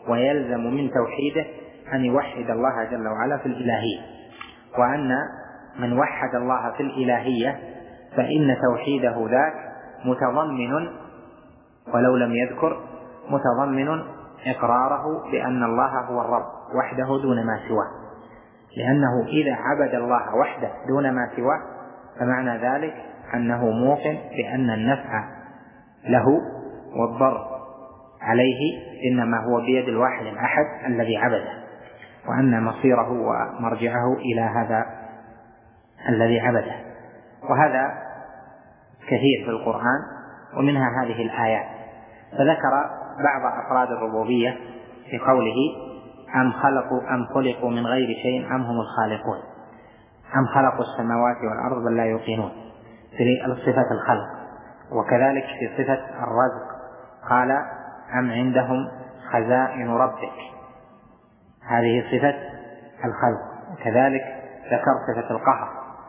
ويلزم من توحيده أن يوحد الله جل وعلا في الإلهية، وأن من وحد الله في الإلهية فإن توحيده ذاك متضمن ولو لم يذكر متضمن إقراره بأن الله هو الرب وحده دون ما سواه، لأنه إذا عبد الله وحده دون ما سواه فمعنى ذلك أنه موقن بأن النفع له والضر عليه إنما هو بيد الواحد الأحد الذي عبده، وأن مصيره ومرجعه إلى هذا الذي عبده. وهذا كثير في القرآن، ومنها هذه الآيات. فذكر بعض أفراد الربوبية في قوله أم خلقوا من غير شيء أم هم الخالقون، أم خلقوا السماوات والأرض بل لا يوقنون في صفة الخلق. وكذلك في صفة الرزق قال أم عندهم خزائن ربك، هذه صفة الخلق. وكذلك ذكر صفة القهر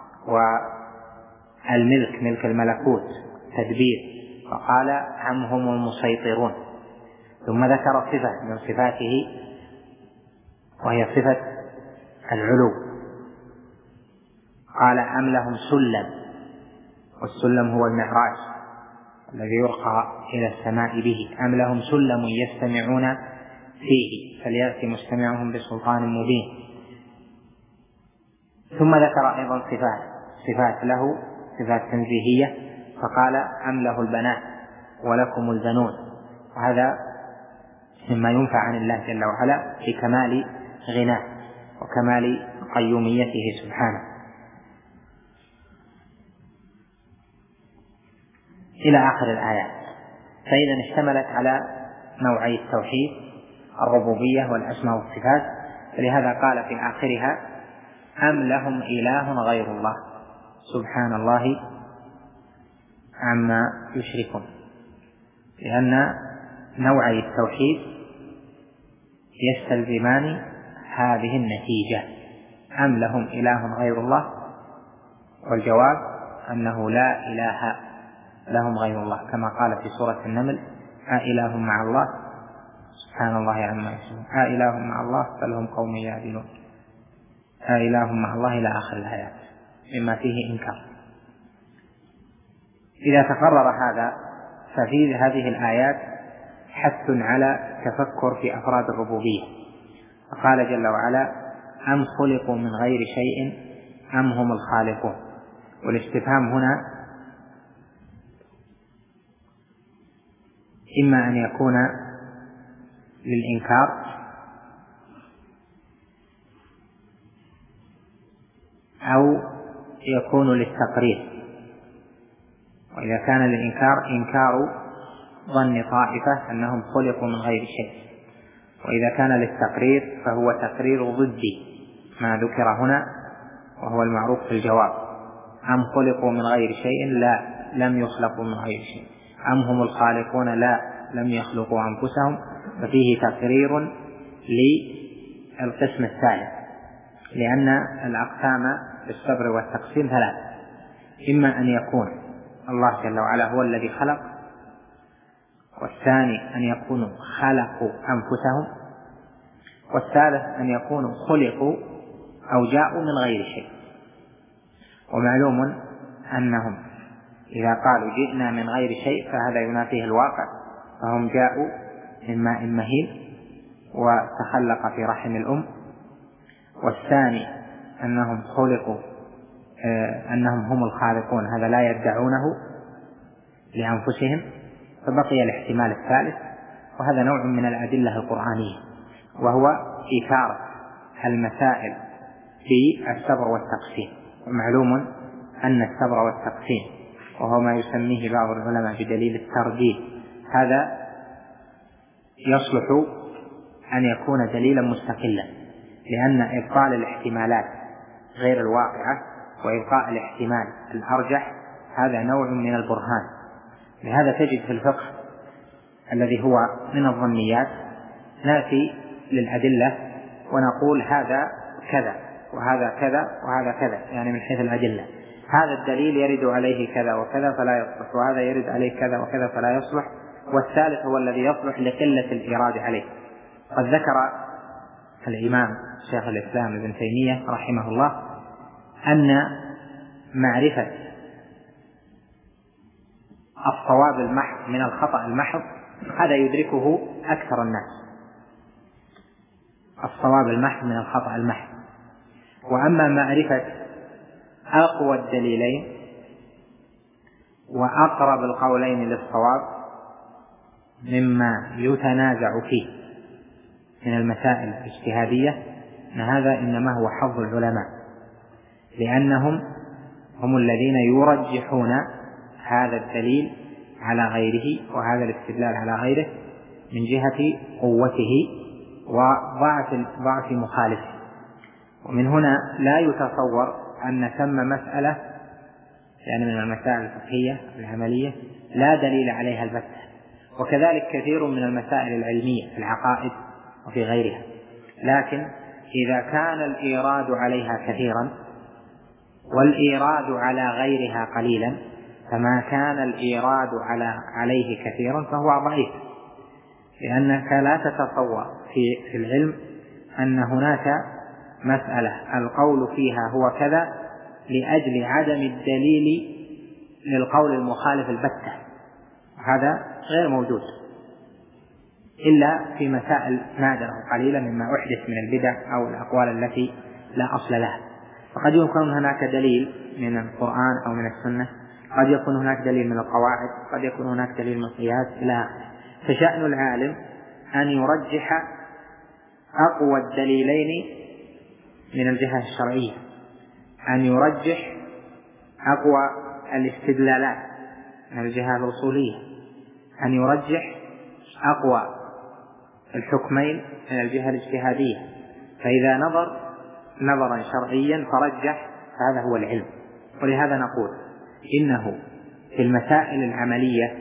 والملك، ملك الملكوت تدبير، فقال أم هم المسيطرون. ثم ذكر صفة من صفاته وهي صفة العلو، قال أم لهم سلم، والسلم هو المعراج الذي يرقى إلى السماء به، أم لهم سلم يستمعون فيه فليأتي مستمعهم بسلطان مبين. ثم ذكر أيضا صفات له، صفات تنزيهية، فقال أم له البنات ولكم البنون، وهذا مما ينفع عن الله جل وعلا في كمال غناه وكمال قيوميته سبحانه. إلى آخر الآيات. فإذا اشتملت على نوعي التوحيد الربوبية والأسماء والصفات، فلهذا قال في آخرها أم لهم إله غير الله سبحان الله عما يشركون، لأن نوعي التوحيد يستلزمان هذه النتيجة، أم لهم إله غير الله، والجواب أنه لا إله لهم غير الله، كما قال في سورة النمل أإله مع الله سبحان الله عما يشركون، أإله مع الله بل هم قوم يعدلون، أإله مع الله إلى آخر الآيات مما فيه إنكار. إذا تقرر هذا ففي هذه الآيات حث على تفكر في أفراد الربوبية. فقال جل وعلا أم خلقوا من غير شيء أم هم الخالقون، والاستفهام هنا إما أن يكون للإنكار أو يكون للتقرير. وإذا كان للإنكار إنكار ظن طائفة أنهم خلقوا من غير شيء، وإذا كان للتقرير فهو تقرير ضد ما ذكر هنا وهو المعروف في الجواب. أم خلقوا من غير شيء لا لم يخلقوا من غير شيء، أم هم الخالقون لا لم يخلقوا أنفسهم، ففيه تقرير للقسم الثالث، لأن الأقسام بالصبر والتقسيم ثلاث: إما أن يكون الله جل وعلا هو الذي خلق، والثاني أن يكونوا خلقوا أنفسهم، والثالث أن يكونوا خلقوا أو جاءوا من غير شيء. ومعلوم أنهم إذا قالوا جئنا من غير شيء فهذا ينافيه الواقع، فهم جاءوا من ماء مهين وتخلق في رحم الأم. والثاني أنهم خلقوا أنهم هم الخالقون، هذا لا يدعونه لأنفسهم، فبقي الاحتمال الثالث، وهذا نوع من الأدلة القرآنية، وهو إثارة المسائل في الصبر والتقسيم. ومعلوم أن الصبر والتقسيم وهو ما يسميه بعض العلماء بدليل الترجيح، هذا يصلح أن يكون دليلا مستقلا، لأن إبطال الاحتمالات غير الواقعة وإبقاء الاحتمال الأرجح هذا نوع من البرهان. لهذا تجد في الفقه الذي هو من الظنيات نأتي للأدلة ونقول هذا كذا وهذا كذا وهذا كذا، يعني من حيث الأدلة هذا الدليل يرد عليه كذا وكذا فلا يصلح، وهذا يرد عليه كذا وكذا فلا يصلح، والثالث هو الذي يصلح لقلة الإيراد عليه. قد ذكر الإمام شيخ الإسلام ابن تيمية رحمه الله أن معرفة الصواب المحض من الخطأ المحض هذا يدركه أكثر الناس، الصواب المحض من الخطأ المحض. وأما معرفة أقوى الدليلين وأقرب القولين للصواب مما يتنازع فيه من المسائل الاجتهادية، هذا إنما هو حظ العلماء، لأنهم هم الذين يرجحون هذا الدليل على غيره وهذا الاستدلال على غيره من جهة قوته وضعف مخالفه. ومن هنا لا يتصور أن ثم مسألة يعني من المسائل الفقهية العملية لا دليل عليها البتة، وكذلك كثير من المسائل العلمية في العقائد وفي غيرها، لكن إذا كان الإيراد عليها كثيرا والإيراد على غيرها قليلا، فما كان الإيراد عليه كثيرا فهو ضعيف، لأنك لا تتصور في العلم أن هناك مسألة القول فيها هو كذا لأجل عدم الدليل للقول المخالف البتة، هذا غير موجود إلا في مسائل نادرة قليلة مما أحدث من البدع أو الأقوال التي لا أصل لها. فقد يكون هناك دليل من القرآن أو من السنة، قد يكون هناك دليل من القواعد، قد يكون هناك دليل من القياس إلى آخره. فشأن العالم أن يرجح أقوى الدليلين من الجهة الشرعية، أن يرجح أقوى الاستدلالات من الجهة الأصولية، أن يرجح أقوى الحكمين من الجهة الاجتهادية. فإذا نظر نظرا شرعيا فرجح هذا هو العلم. ولهذا نقول إنه في المسائل العملية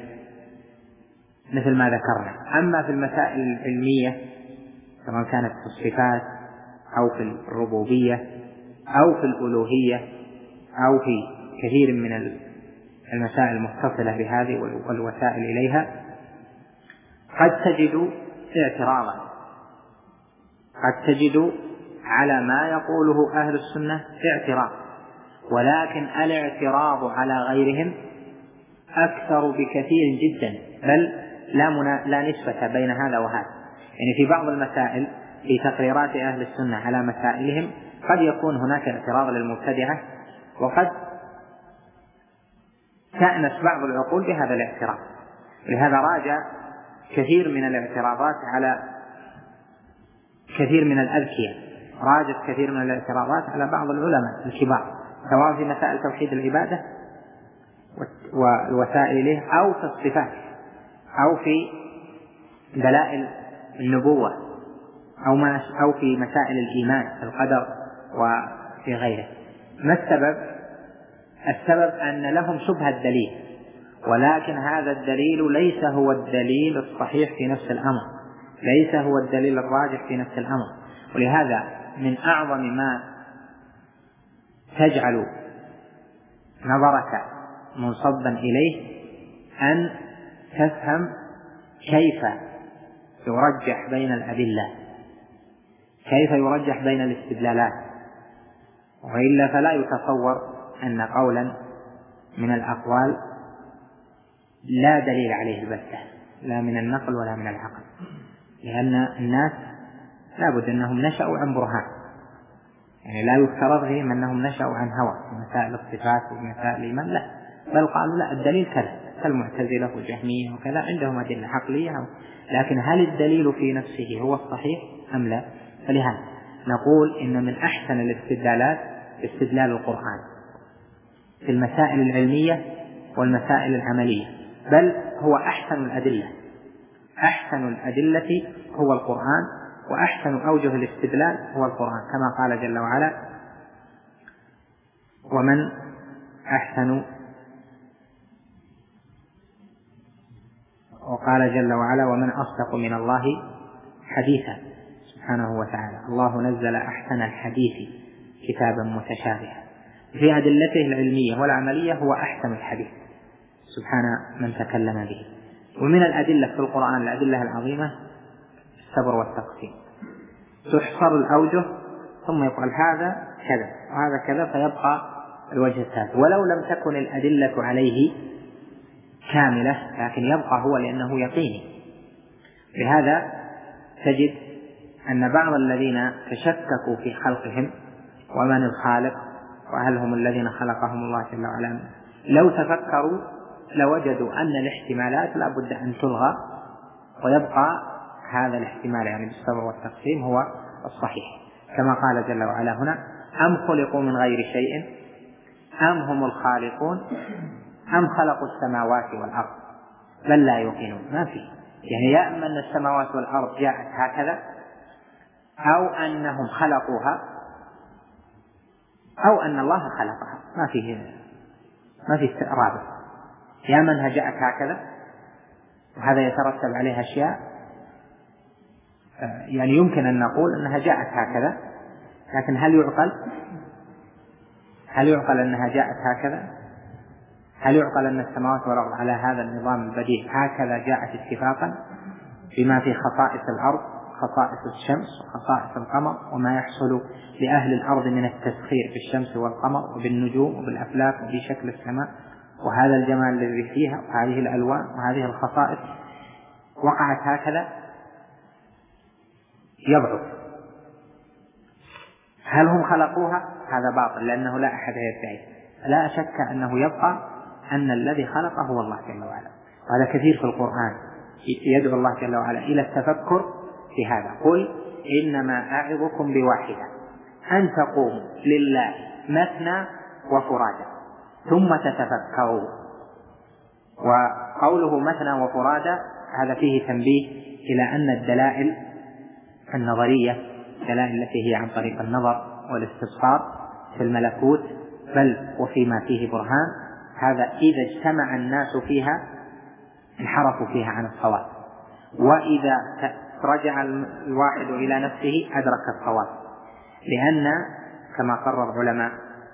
مثل ما ذكرنا، أما في المسائل العلمية سواء كانت في الصفات أو في الربوبية أو في الألوهية أو في كثير من المسائل المتصلة بهذه والوسائل إليها، قد تجد اعتراضا، قد تجد على ما يقوله أهل السنة اعتراض، ولكن الاعتراض على غيرهم أكثر بكثير جدا، بل لا نسبة بين هذا وهذا. يعني في بعض المسائل في تقريرات أهل السنة على مسائلهم قد يكون هناك اعتراض للمبتدعة، وقد تأنس بعض العقول بهذا الاعتراض. لهذا راجع كثير من الاعتراضات على كثير من الأذكية، راجت كثير من الاعتراضات على بعض العلماء الكبار، سواء في مسائل توحيد العبادة والوسائل إليه أو في الصفات أو في دلائل النبوة أو في مسائل الإيمان في القدر وفي غيره. ما السبب؟ السبب أن لهم شبهة الدليل، ولكن هذا الدليل ليس هو الدليل الصحيح في نفس الأمر، ليس هو الدليل الراجح في نفس الأمر. ولهذا من أعظم ما تجعل نظرك منصبا إليه أن تفهم كيف يرجح بين الأدلة، كيف يرجح بين الاستدلالات، وإلا فلا يتصور أن قولا من الأقوال لا دليل عليه البتة، لا من النقل ولا من العقل، لأن الناس لابد أنهم نشأوا عن برهان، يعني لا يفترض فيهم أنهم نشأوا عن هوى في مسائل الصفات ومسائل الإيمان، لا، بل قالوا لا الدليل كذا، كالمعتزلة والجهمية وكذا عندهم أدلة عقلية، لكن هل الدليل في نفسه هو الصحيح أم لا؟ فلهذا نقول إن من أحسن الاستدلالات استدلال القرآن في المسائل العلمية والمسائل العملية، بل هو أحسن الأدلة، أحسن الأدلة هو القرآن، وأحسن أوجه الاستدلال هو القرآن، كما قال جل وعلا: ومن أحسن، وقال جل وعلا: ومن أصدق من الله حديثا، سبحانه وتعالى. الله نزل أحسن الحديث كتابا متشابها. في أدلته العلمية والعملية هو أحسن الحديث سبحان من تكلم به. ومن الأدلة في القرآن الأدلة العظيمة بالصبر والتقسيم، تحصر الأوجه ثم يقال هذا كذا وهذا كذا فيبقى الوجه الثالث، ولو لم تكن الأدلة عليه كاملة لكن يبقى هو لأنه يقيني. لهذا تجد أن بعض الذين تشككوا في خلقهم ومن الخالق وهل هم الذين خلقهم الله جل وعلا لو تفكروا لوجدوا أن الاحتمالات لا بد أن تلغى ويبقى هذا الاحتمال يعني بالصبر والتقسيم هو الصحيح، كما قال جل وعلا هنا أم خلقوا من غير شيء أم هم الخالقون أم خلقوا السماوات والأرض بل لا يوقنون. ما في يعني يا أما أن السماوات والأرض جاءت هكذا أو أنهم خلقوها أو أن الله خلقها، ما في رابط، يا منها جاءت هكذا وهذا يترتب عليها أشياء يعني يمكن أن نقول أنها جاءت هكذا، لكن هل يعقل أنها جاءت هكذا؟ هل يعقل أن السماوات والأرض على هذا النظام البديع هكذا جاءت اتفاقا بما في خصائص الأرض، خصائص الشمس وخصائص القمر وما يحصل لأهل الأرض من التسخير بالشمس والقمر وبالنجوم وبالأفلاك وبشكل السماء وهذا الجمال الذي فيها وهذه الألوان وهذه الخصائص وقعت هكذا؟ يضعف. هل هم خلقوها؟ هذا باطل لأنه لا أحد يدعي. لا شك أنه يبقى أن الذي خلقه هو الله جل وعلا، وهذا كثير في القرآن يدعو الله جل وعلا إلى التفكر في هذا. قل إنما أعظكم بواحدة أن تقوموا لله مثنى وفرادى ثم تتفكروا. وقوله مثنى وفرادى هذا فيه تنبيه إلى أن الدلائل النظرية الدلائل التي هي عن طريق النظر والاستبصار في الملكوت بل وفيما فيه برهان هذا إذا اجتمع الناس فيها انحرفوا فيها عن الصواب، وإذا رجع الواحد إلى نفسه أدرك الصواب، لأن كما قرر علماء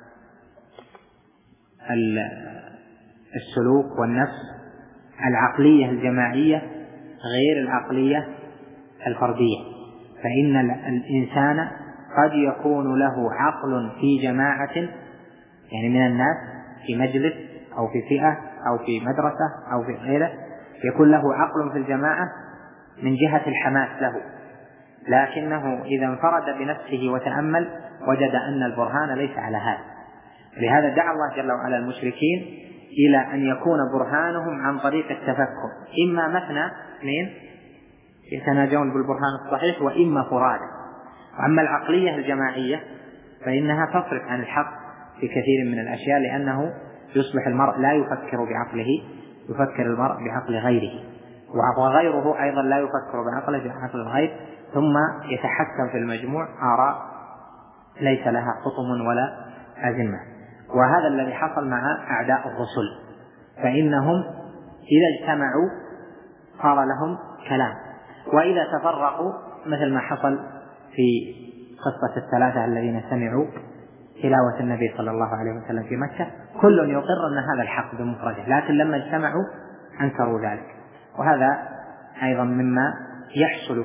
السلوك والنفس العقلية الجماعية غير العقلية الفردية، فإن الإنسان قد يكون له عقل في جماعة يعني من الناس في مجلس أو في فئة أو في مدرسة أو في غيره يكون له عقل في الجماعة من جهة الحماس له، لكنه إذا انفرد بنفسه وتأمل وجد أن البرهان ليس على هذا. لهذا دعا الله جل وعلا المشركين إلى أن يكون برهانهم عن طريق التفكر، إما مثنى اثنين يتناجون بالبرهان الصحيح وإما فرادى. وأما العقلية الجماعية فإنها تصرف عن الحق في كثير من الأشياء، لأنه يصبح المرء لا يفكر بعقله، يفكر المرء بعقل غيره، وغيره أيضا لا يفكر بعقله بعقل الغير، ثم يتحكم في المجموع آراء ليس لها خطم ولا أزمة. وهذا الذي حصل مع أعداء الرسل، فإنهم إذا اجتمعوا صار لهم كلام، وإذا تفرقوا مثل ما حصل في قصة الثلاثة الذين سمعوا تلاوة النبي صلى الله عليه وسلم في مكة كل يقر أن هذا الحق بمفرده، لكن لما اجتمعوا أنكروا ذلك. وهذا أيضا مما يحصل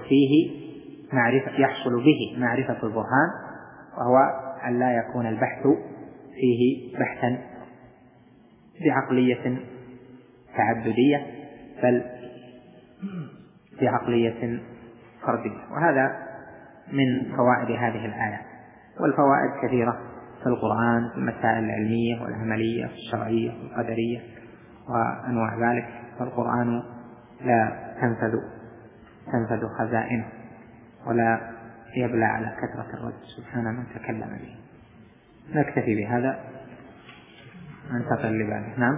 به معرفة البرهان، وهو أن لا يكون البحث فيه بحثا بعقلية تعددية بل بعقلية فردية. وهذا من فوائد هذه الآية، والفوائد كثيرة في القرآن في المسائل العلمية والعملية والشرعية والقدرية وأنواع ذلك، فالقرآن لا تنفذ خزائنه ولا يبلى على كثرة الرد سبحان من تكلم به. نكتفي بهذا ننتقل لبعض. نعم.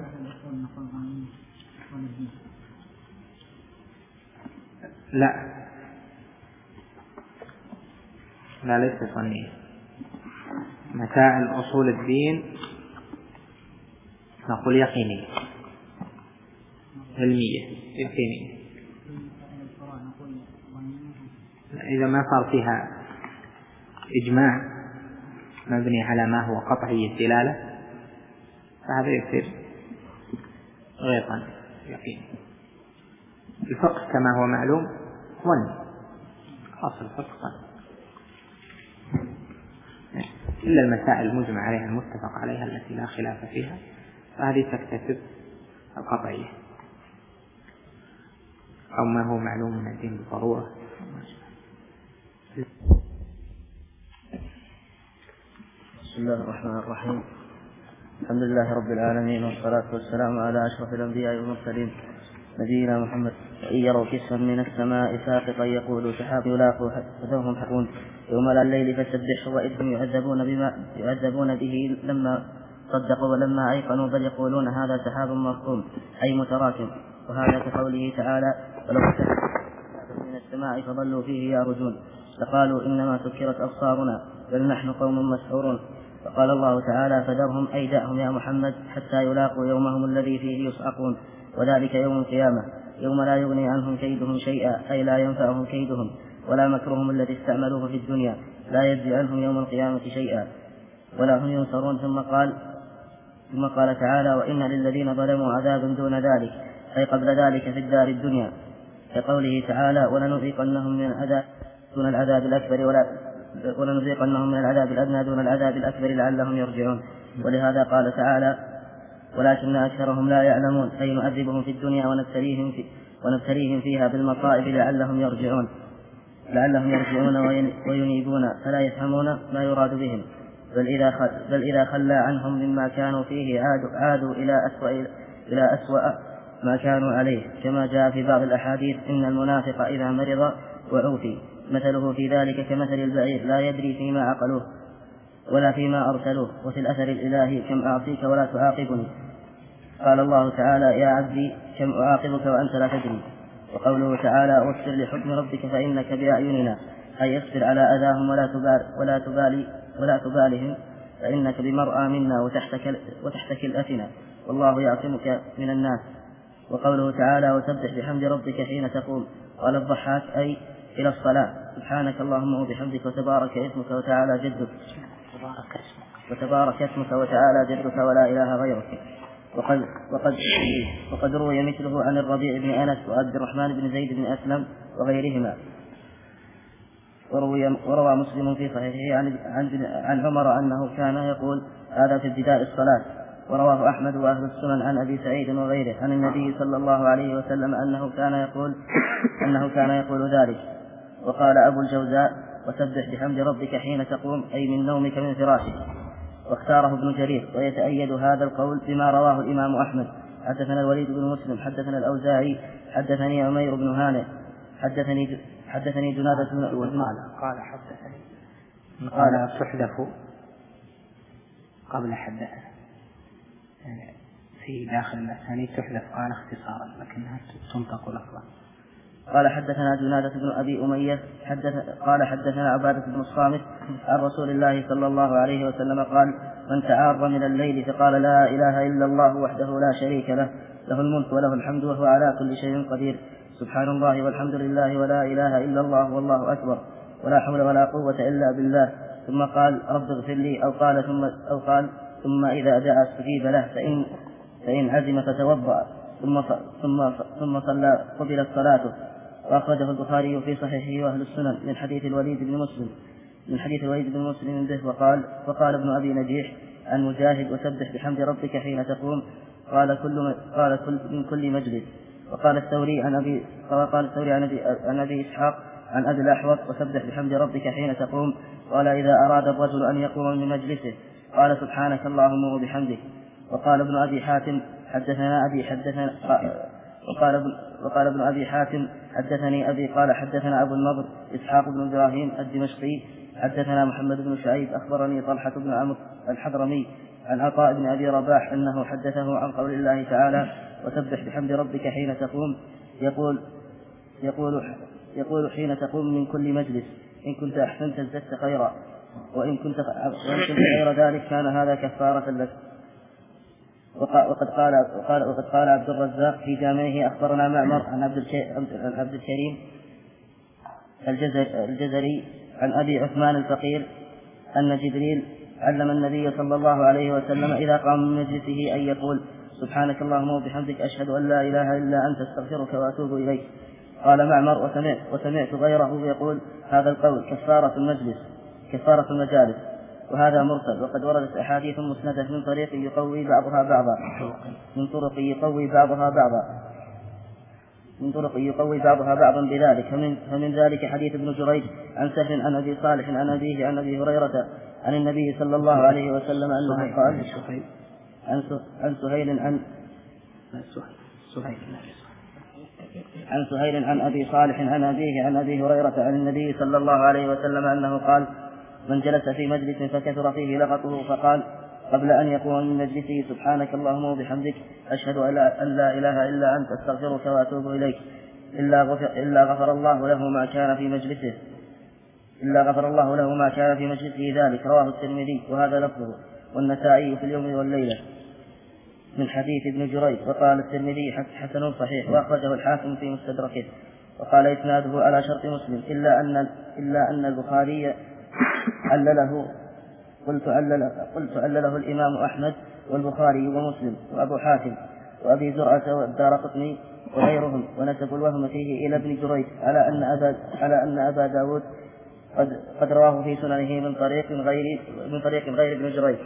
لا ليس ظنية. مسائل أصول الدين نقول يقينية علمية يقينية، إذا ما صار فيها إجماع مبني على ما هو قطعي الدلالة فهذا يصير غير يقين. الفقه كما هو معلوم ظن أصل الفقه إلا المسائل المجمع عليها المتفق عليها التي لا خلاف فيها فهذه تكتسب القطعية أو ما هو معلوم من الدين بالضرورة. بسم الله الرحمن الرحيم. الحمد لله رب العالمين والصلاة والسلام على أشرف الأنبياء والمرسلين نبينا محمد. وإن يروا كسفا من السماء ساقطا يقولوا سحاب يلاقوا فذوهم حقون يوم الليل فسبحوا وإذهم يعذبون به لما صدقوا ولما أيقنوا بل يقولون هذا سحاب مرقوم أي متراكم. وهذا كقوله تعالى ولو من السماء فظلوا فيه يعرجون لقالوا إنما سكرت أبصارنا بل نحن قوم مسحورون. وقال الله تعالى فذرهم أي دعهم يا محمد حتى يلاقوا يومهم الذي فيه يصعقون وذلك يوم القيامة يوم لا يغني عنهم كيدهم شيئا أي لا ينفعهم كيدهم ولا مكرهم الذي استعملوه في الدنيا لا يجزي عنهم يوم القيامة شيئا ولا هم ينصرون. ثم قال تعالى وإن للذين ظلموا عذابا دون ذلك أي قبل ذلك في الدار الدنيا كقوله تعالى ولنذيقنهم من العذاب دون العذاب الأكبر ولنذيقنهم من العذاب الأدنى دون العذاب الأكبر لعلهم يرجعون. ولهذا قال تعالى ولكن أكثرهم لا يعلمون أي نعذبهم في الدنيا ونبتليهم فيها بالمصائب لعلهم يرجعون وينيبون فلا يفهمون ما يراد بهم بل إذا خلى عنهم مما كانوا فيه عادوا إلى أسوأ ما كانوا عليه كما جاء في بعض الأحاديث إن المنافق إذا مرض وعوفي مثله في ذلك كمثل البعير لا يدري فيما عقلوه ولا فيما أرسلوه. وفي الأثر الإلهي كم أعطيك ولا تعاقبني قال الله تعالى يا عبدي كم أعاقبك وأنت لا تدري. وقوله تعالى واصبر لحكم ربك فإنك بأعيننا أي اصبر على أذاهم ولا تبالهم فإنك بمرأى منا وتحتك الأثنى والله يعصمك من الناس. وقوله تعالى وسبح بحمد ربك حين تقوم قال الضحاك أي إلى الصلاة سبحانك اللهم وبحمدك وتبارك اسمك وتعالى جدك ولا إله غيرك. وقد روي مثله عن الربيع بن أنس وعبد الرحمن بن زيد بن أسلم وغيرهما. وروى مسلم في صحيحه عن عمر أنه كان يقول هذا في ابتداء الصلاة. ورواه أحمد وأهل السنن عن أبي سعيد وغيره عن النبي صلى الله عليه وسلم أنه كان يقول ذلك. وقال أبو الجوزاء وسبح بحمد ربك حين تقوم أي من نومك من فراشك. واختاره ابن جرير ويتأيد هذا القول بما رواه الإمام أحمد حدثنا الوليد بن مسلم حدثنا الأوزاعي حدثني عمير بن هانئ حدثني جنادة بن قال تحذف قبل حدثنا يعني في داخل الأسانيد تحذف قال اختصارا لكنها تنطق لفظا. قال حدثنا جنادة بن أبي أمية قال حدثنا عبادة بن الصامت عن رسول الله صلى الله عليه وسلم قال من تعار من الليل فقال لا إله إلا الله وحده لا شريك له له الملك وله الحمد وهو على كل شيء قدير سبحان الله والحمد لله ولا إله إلا الله والله أكبر ولا حول ولا قوة إلا بالله ثم قال رب اغفر لي أو قال ثم إذا دعا استجيب له فإن عزم فتوضأ ثم صلى قبلت صلاته. وأخرجه البخاري في صحيحه وأهل السنن من حديث الوليد بن مسلم به. وقال ابن أبي نجيح عن مجاهد وسبح بحمد ربك حين تقوم قال كل من كل مجلس. وقال الثوري عن أبي إسحاق عن أبي الأحوص وسبح بحمد ربك حين تقوم قال إذا أراد الرجل أن يقوم من مجلسه قال سبحانك اللهم وبحمدك. وقال ابن أبي حاتم وقال ابن أبي حاتم حدثني أبي قال حدثنا أبو النضر إسحاق بن إبراهيم الدمشقي حدثنا محمد بن شعيب أخبرني طلحة بن عمرو الحضرمي عن عطاء بن أبي رباح أنه حدثه عن قول الله تعالى وسبح بحمد ربك حين تقوم يقول حين تقوم من كل مجلس إن كنت أحسنت ازددت خيرا وإن كنت غير ذلك كان هذا كفارة لك. وقد قال عبد الرزاق في جامعه أخبرنا معمر عن عبد الكريم الجزري عن أبي عثمان الفقير أن جبريل علم النبي صلى الله عليه وسلم إذا قام من مجلسه أن يقول سبحانك اللهم وبحمدك أشهد أن لا إله إلا أنت استغفرك وأتوب إليك. قال معمر وسمعت غيره يقول هذا القول كفارة المجالس، وهذا مرسل. وقد وردت أحاديث مسندة من طريق يقوي بعضها بعضا بذلك. فمن ذلك حديث ابن جريج عن سهل عن أبي صالح عن أبيه عن أبي هريرة عن النبي صلى الله عليه وسلم أنه قال عن سهيل عن أبي صالح عن أبيه عن أبي هريرة عن النبي صلى الله عليه وسلم أنه قال من جلس في مجلس فكثر فيه لغطه فقال قبل أن يقوم من مجلسه سبحانك اللهم وبحمدك أشهد أن لا إله إلا أنت أستغفرك وأتوب إليك إلا غفر الله له ما كان في مجلسه ذلك. رواه الترمذي وهذا لفظه والنسائي في اليوم والليلة من حديث ابن جريج. وقال الترمذي حسن صحيح، وأخرجه الحاكم في مستدركه، وقال إسناده على شرط مسلم إلا أن البخاري علله. قلت علله الإمام أحمد والبخاري ومسلم وأبو حاتم وأبي زرعة والدارقطني وغيرهم، ونسبوا الوهم فيه إلى ابن جريج على أن أبا داود قد رواه في سننه من طريق غير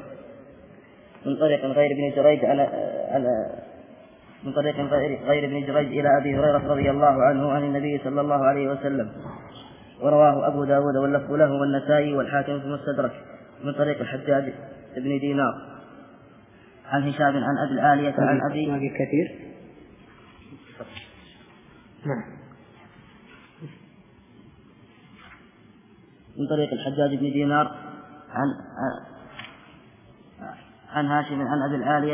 ابن جريج إلى أبي هريرة رضي الله عنه عن النبي صلى الله عليه وسلم. ورواه أبو داود واللفظ له والنسائي والحاكم في المستدرك من طريق الحجاج بن دينار عن هشام عن أبي العالية عن أبي كثير. من طريق الحجاج بن دينار عن هاشم عن أبي العالية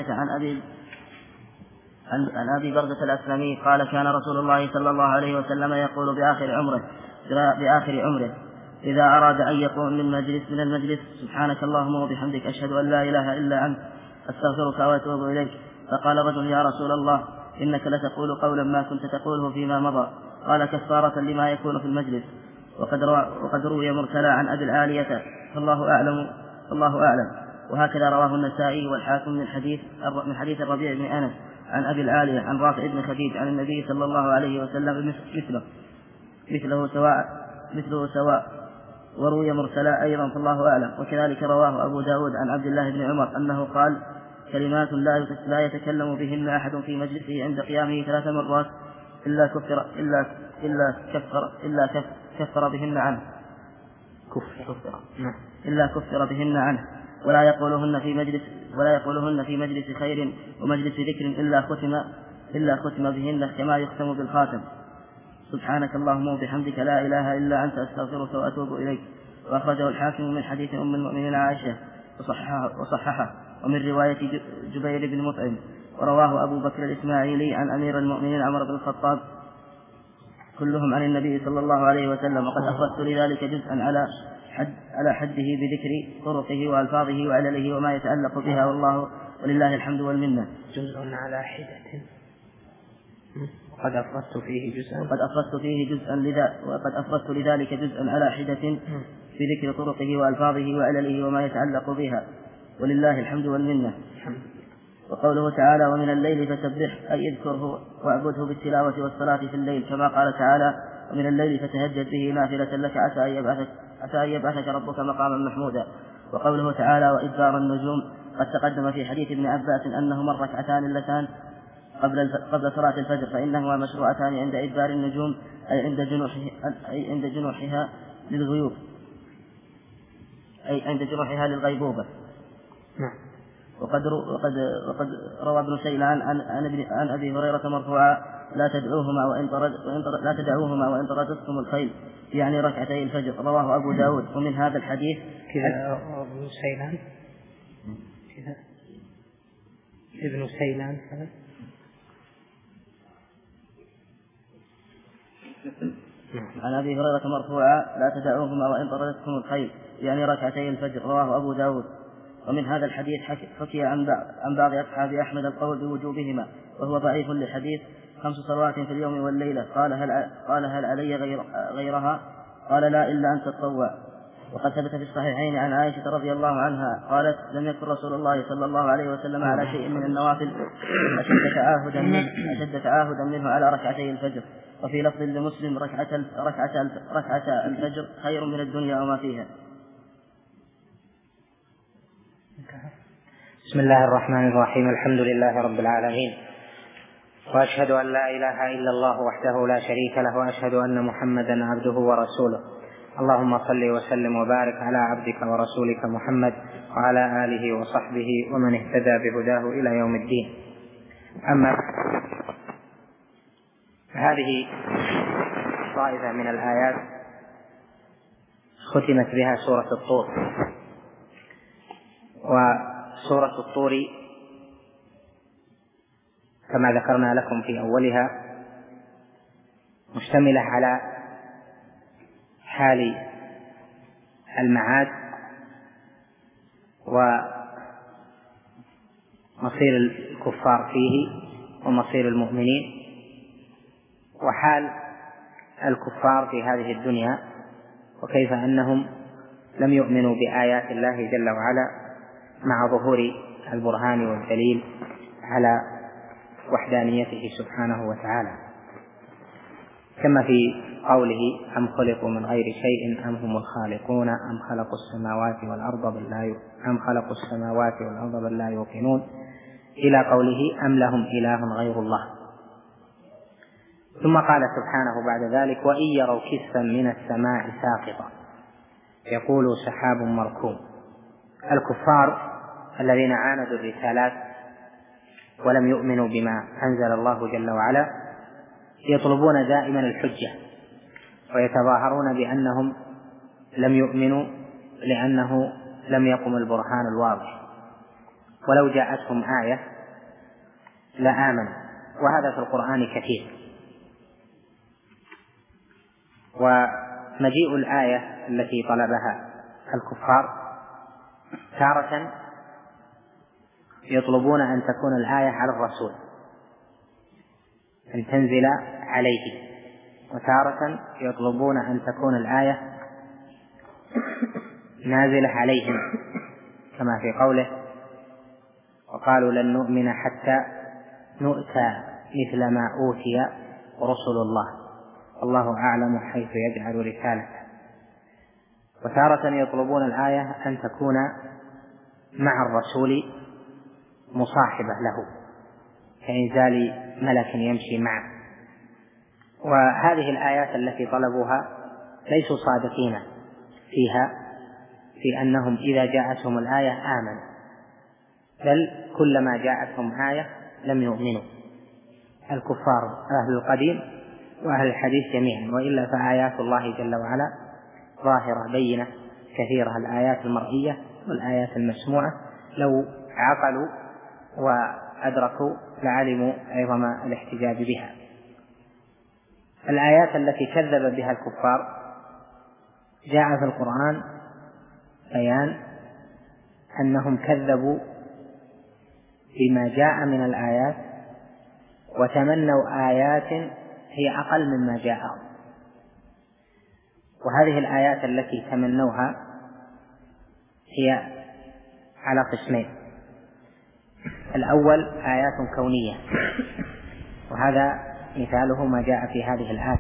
عن أبي بردة الأسلمي قال كان رسول الله صلى الله عليه وسلم يقول بآخر عمره إذا أراد أن يقوم من المجلس سبحانك اللهم وبحمدك أشهد أن لا إله إلا أنت أستغفرك وأتوب إليك. فقال رجل يا رسول الله إنك لتقول قولا ما كنت تقوله فيما مضى. قال كفارة لما يكون في المجلس. وقد روي مرسلا عن أبي العالية فالله أعلم. وهكذا رواه النسائي والحاكم من حديث الربيع بن أنس عن أبي العالية عن رافع بن خديج عن النبي صلى الله عليه وسلم مثله سواء. وروي مرسلا أيضا فالله أعلم. وكذلك رواه أبو داود عن عبد الله بن عمر أنه قال كلمات لا يتكلم بهن أحد في مجلسه عند قيامه 3 مرات إلا كفر بهن عنه ولا يقولهن في مجلس خير ومجلس ذكر إلا ختم بهن كما يختم بالخاتم سبحانك اللهم وبحمدك لا إله إلا أنت أستغفرك وأتوب إليك. وأخرجه الحاكم من حديث أم المؤمنين عائشة وصححه ومن رواية جبير بن مطعم. ورواه أبو بكر الإسماعيلي عن أمير المؤمنين عمر بن الخطاب كلهم عن النبي صلى الله عليه وسلم. وقد أخرجت لذلك جزءا على حده بذكر طرقه وألفاظه وعلله وما يتعلق بها ولله الحمد والمنة. جزء على حدة وقد أفردت لذلك جزءا على حدة بذكر طرقه وألفاظه وعلله وما يتعلق بها ولله الحمد والمنة. وقوله تعالى ومن الليل فسبح أي اذكره واعبده بالتلاوة والصلاة في الليل كما قال تعالى ومن الليل فتهجد به نافلة لك عسى أن يبعثك ربك مقاما محمودا. وقوله تعالى وإدبار النجوم قد تقدم في حديث ابن عباس أنهما الركعتان اللتان قبل صلاة الفجر فإنهما مشروعتان عند إدبار النجوم أي عند جنوحها للغيوب أي عند جنوحها للغيبوبة. وقد روى ابن سيلان عن أبي هريرة مرفوعا لا تدعوهما وإن طردتكم الخيل يعني ركعتي الفجر. رواه أبو داود. ومن هذا الحديث كذا ابن سيلان عن أبي هريرة مرفوعا لا تدعوهما وإن طردتكم الخيل يعني ركعتي الفجر. رواه أبو داود. ومن هذا الحديث حكي عن بعض أصحاب أحمد القول بوجوبهما وهو ضعيف لحديث 5 صلوات في اليوم والليلة. قال هل علي غيرها؟ قال لا إلا أن تتطوع. وقد ثبت في الصحيحين عن عائشة رضي الله عنها قالت لم يكن رسول الله صلى الله عليه وسلم على شيء من النوافل أشد تعاهدا منه على ركعتي الفجر وفي لفظ لمسلم ركعة الفجر خير من الدنيا وما فيها. بسم الله الرحمن الرحيم. الحمد لله رب العالمين، وأشهد أن لا إله إلا الله وحده لا شريك له، وأشهد أن محمدا عبده ورسوله. اللهم صل وسلم وبارك على عبدك ورسولك محمد وعلى آله وصحبه ومن اهتدى بهداه إلى يوم الدين. أما هذه طائفة من الآيات ختمت بها سورة الطور. وسورة الطور كما ذكرنا لكم في أولها مشتملة على حال المعاد ومصير الكفار فيه ومصير المؤمنين، وحال الكفار في هذه الدنيا، وكيف أنهم لم يؤمنوا بآيات الله جل وعلا مع ظهور البرهان والدليل على وحدانيته سبحانه وتعالى، كما في قوله أم خلقوا من غير شيء أم هم الخالقون أم خلقوا السماوات والأرض بل لا يوقنون، إلى قوله أم لهم إله غير الله. ثم قال سبحانه بعد ذلك وإن يروا كسفا من السماء ساقطا يقولوا سحاب مركوم. الكفار الذين عاندوا الرسالات ولم يؤمنوا بما أنزل الله جل وعلا يطلبون دائما الحجة، ويتظاهرون بأنهم لم يؤمنوا لأنه لم يقم البرهان الواضح، ولو جاءتهم آية لآمنوا، وهذا في القرآن كثير. ومجيء الآية التي طلبها الكفار تارة يطلبون أن تكون الآية على الرسول أن تنزل عليه، وتارة يطلبون أن تكون الآية نازلة عليهم، كما في قوله وقالوا لن نؤمن حتى نؤتى مثل ما أوتي رسل الله الله أعلم حيث يجعل رسالته. وتارة يطلبون الآية أن تكون مع الرسول مصاحبة له كإنزال ملك يمشي معه. وهذه الآيات التي طلبوها ليسوا صادقين فيها في أنهم إذا جاءتهم الآية آمنوا، بل كلما جاءتهم آية لم يؤمنوا الكفار أهل القديم وأهل الحديث جميعا، وإلا فآيات الله جل وعلا ظاهرة بينة كثيرة، الآيات المرئية والآيات المسموعة، لو عقلوا وأدركوا لعلموا عظم الاحتجاج بها. الآيات التي كذب بها الكفار جاء في القرآن بيان أنهم كذبوا بما جاء من الآيات وتمنوا آيات هي أقل مما جاءهم. وهذه الآيات التي تمنوها هي على قسمين: الأول آيات كونية، وهذا مثاله ما جاء في هذه الآية.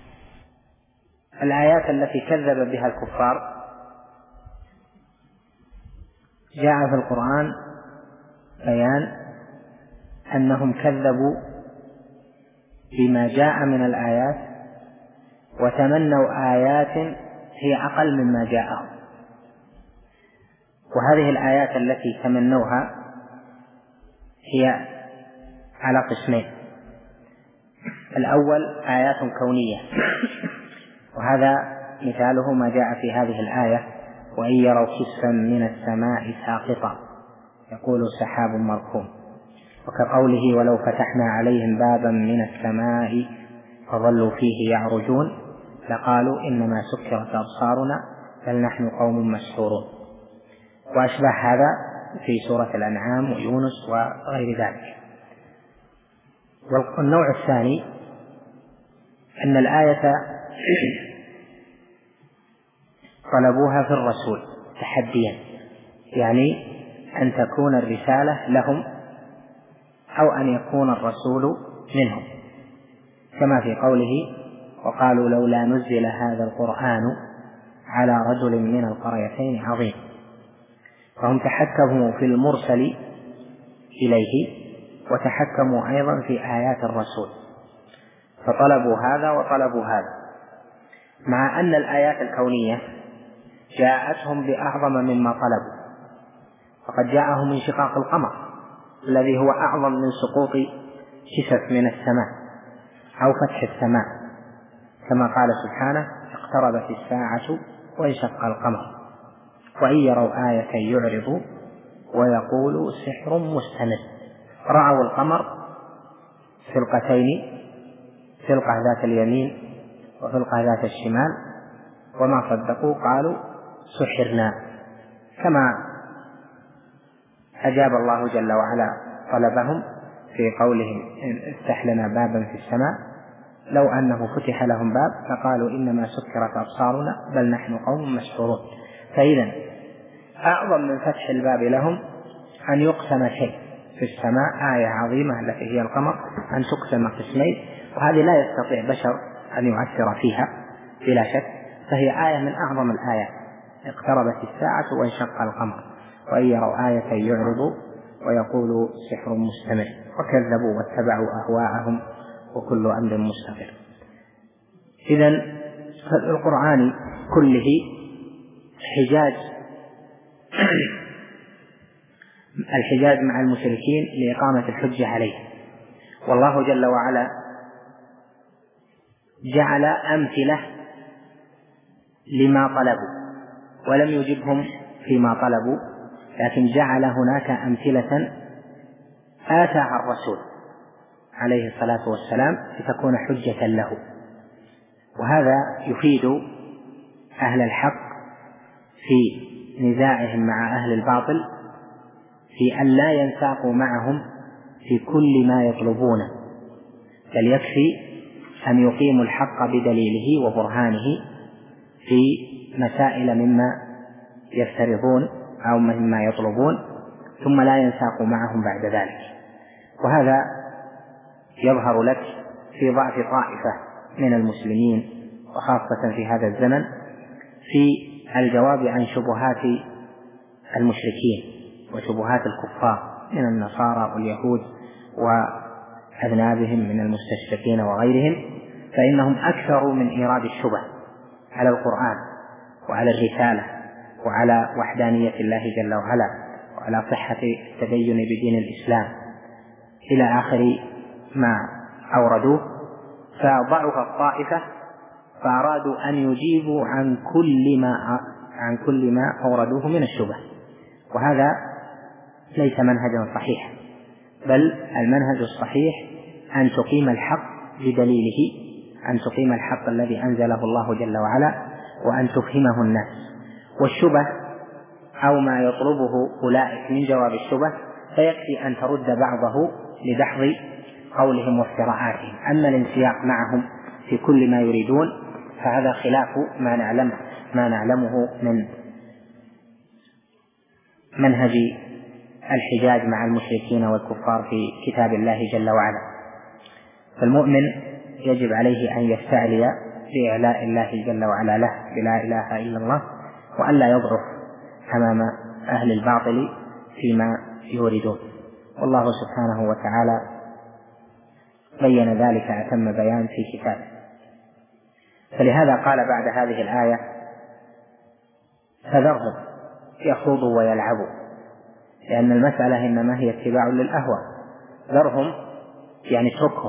الآيات التي كذب بها الكفار جاء في القرآن بيان أنهم كذبوا بما جاء من الآيات وتمنوا آيات هي أقل مما جاءهم. وهذه الآيات التي تمنوها هي على قسمين: الأول آيات كونية، وهذا مثاله ما جاء في هذه الآية وإن يروا كسفا من السماء ساقطا يقول سحاب مركوم، وكقوله ولو فتحنا عليهم بابا من السماء فظلوا فيه يعرجون لقالوا إنما سكرت أبصارنا بل نحن قوم مسحورون، وأشبه هذا في سورة الأنعام ويونس وغير ذلك. والنوع الثاني أن الآية طلبوها في الرسول تحديا، يعني أن تكون الرسالة لهم أو أن يكون الرسول منهم، كما في قوله: وقالوا لولا نزل هذا القرآن على رجل من القريتين عظيم. فهم تحكموا في المرسل إليه وتحكموا أيضا في آيات الرسول، فطلبوا هذا وطلبوا هذا، مع أن الآيات الكونية جاءتهم بأعظم مما طلبوا. فقد جاءهم انشقاق القمر الذي هو أعظم من سقوط كسف من السماء أو فتح السماء، كما قال سبحانه: اقتربت الساعة وانشق القمر وإن يروا آية يعرضوا ويقولوا سحر مستمر. رأوا القمر فرقتين، فرقة ذات اليمين وفرقة ذات الشمال، وما صدقوا قالوا سحرنا، كما أجاب الله جل وعلا طلبهم في قولهم: افتح لنا بابا في السماء. لو أنه فتح لهم باب فقالوا إنما سكرت أبصارنا بل نحن قوم مسحورون. فإذا أعظم من فتح الباب لهم أن يقسم شيء في السماء، آية عظيمة التي هي القمر، أن تقسم قسمين، وهذه لا يستطيع بشر أن يؤثر فيها بلا شك، فهي آية من أعظم الآيات. اقتربت الساعة وانشق القمر وإن يروا آية يعرضوا ويقولوا سحر مستمر، وكذبوا واتبعوا أهواءهم وكل أمر مستقر. إذن القرآن كله الحجاج مع المشركين لإقامة الحجة عليه، والله جل وعلا جعل أمثلة لما طلبوا ولم يجبهم فيما طلبوا، لكن جعل هناك أمثلة آتاها الرسول عليه الصلاة والسلام لتكون حجة له. وهذا يفيد أهل الحق في نزاعهم مع أهل الباطل في أن لا ينساقوا معهم في كل ما يطلبونه، بل يكفي أن يقيموا الحق بدليله وبرهانه في مسائل مما يفترضون أو مما يطلبون، ثم لا ينساقوا معهم بعد ذلك. وهذا يظهر لك في ضعف طائفة من المسلمين وخاصة في هذا الزمن في الجواب عن شبهات المشركين وشبهات الكفار من النصارى واليهود وأذنابهم من المستشرقين وغيرهم، فإنهم أكثروا من إيراد الشبه على القرآن وعلى الرسالة وعلى وحدانية الله جل وعلا وعلى صحة التدين بدين الإسلام إلى آخر ما أوردوه، فضعف الطائفة فأرادوا أن يجيبوا عن كل ما أوردوه من الشبه، وهذا ليس منهجا صحيحا، بل المنهج الصحيح أن تقيم الحق بدليله، أن تقيم الحق الذي أنزله الله جل وعلا وأن تفهمه الناس. والشبه أو ما يطلبه أولئك من جواب الشبه فيكفي أن ترد بعضه لدحض قولهم وافتراءاتهم. أما الانسياق معهم في كل ما يريدون فهذا خلاف ما نعلمه من منهج الحجاج مع المشركين والكفار في كتاب الله جل وعلا. فالمؤمن يجب عليه أن يستعلي بإعلاء الله جل وعلا له بلا إله إلا الله، وأن لا يضعف أمام أهل الباطل فيما يوردون. والله سبحانه وتعالى بين ذلك أتم بيان في كتابه. فلهذا قال بعد هذه الآية: فذرهم يخوضوا ويلعبوا، لأن المسألة إنما هي اتباع للأهواء. ذرهم يعني اتركهم،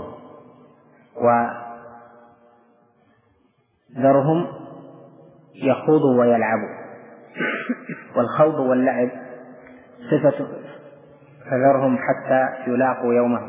وذرهم يخوضوا ويلعبوا، والخوض واللعب صفة. فذرهم حتى يلاقوا يومهم،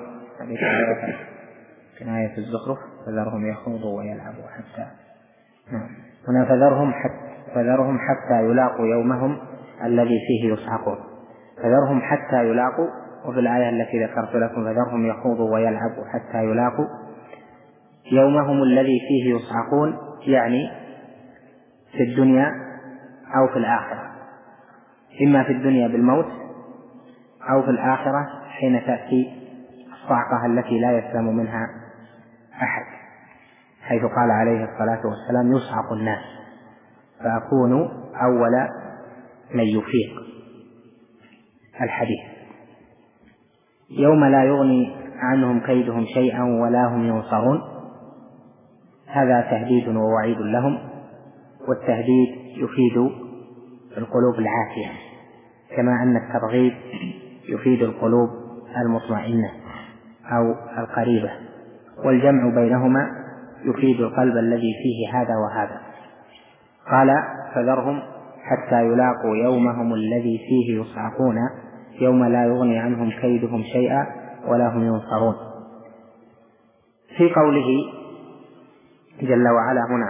في آية الزخرف: فذرهم يخوضوا ويلعبوا حتى. هنا فذرهم حتى يلاقوا يومهم الذي فيه يصعقون. فذرهم حتى يلاقوا، وفي الآية التي ذكرت لكم: فذرهم يخوضوا ويلعبوا حتى يلاقوا يومهم الذي فيه يصعقون، يعني في الدنيا أو في الآخرة، إما في الدنيا بالموت أو في الآخرة حين تأتي الصعقة التي لا يسلم منها أحد. حيث قال عليه الصلاة والسلام: يصعق الناس فأكون أول من يفيق. الحديث: يوم لا يغني عنهم كيدهم شيئا ولا هم ينصرون. هذا تهديد ووعيد لهم، والتهديد يفيد القلوب العافية، كما أن الترغيب يفيد القلوب المطمئنة أو القريبة، والجمع بينهما يفيد القلب الذي فيه هذا وهذا. قال: فذرهم حتى يلاقوا يومهم الذي فيه يصعقون يوم لا يغني عنهم كيدهم شيئا ولا هم ينصرون. في قوله جل وعلا هنا: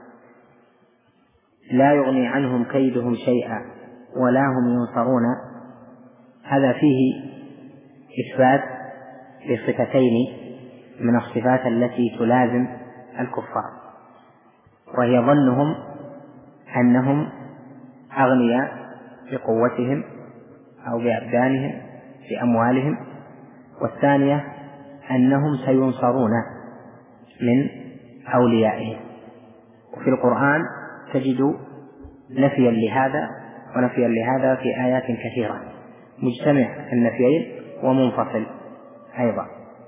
لا يغني عنهم كيدهم شيئا ولا هم ينصرون، هذا فيه إثبات لصفتين من الصفات التي تلازم الكفار، وهي ظنهم أنهم أغنياء بقوتهم أو بأبدانهم بأموالهم، والثانية أنهم سينصرون من أوليائهم. وفي القرآن تجد نفيا لهذا ونفيا لهذا في آيات كثيرة، مجتمع النفيين ومنفصل أيضا.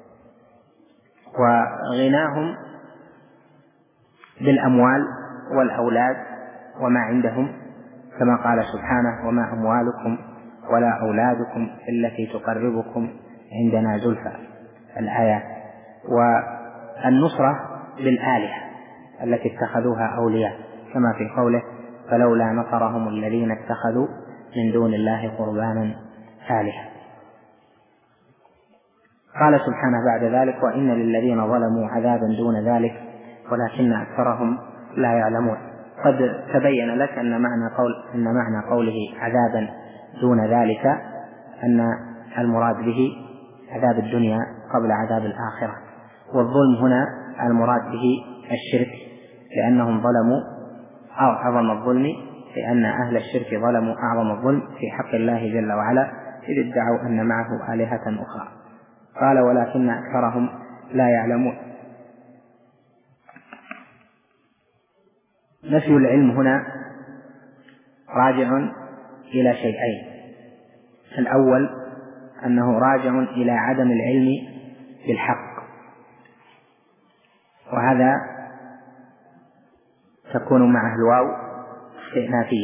وغناهم بالأموال والأولاد وما عندهم، كما قال سبحانه: وما أموالكم ولا أولادكم التي تقربكم عندنا زلفى، الآيات. والنصرة بالآلهة التي اتخذوها أولياء، كما في قوله: فلولا نصرهم الذين اتخذوا من دون الله قربانا آلهة. قال سبحانه بعد ذلك: وإن للذين ظلموا عذابا دون ذلك ولكن أكثرهم لا يعلمون. قد تبين لك أن معنى قوله عذابا دون ذلك أن المراد به عذاب الدنيا قبل عذاب الآخرة، والظلم هنا المراد به الشرك، لأنهم ظلموا أعظم الظلم، لأن أهل الشرك ظلموا أعظم الظلم في حق الله جل وعلا إذ ادعوا أن معه آلهة أخرى. قال: ولكن أكثرهم لا يعلمون. نفي العلم هنا راجع إلى شيئين: الأول أنه راجع إلى عدم العلم بالحق، وهذا تكون معه الواو استئنافية.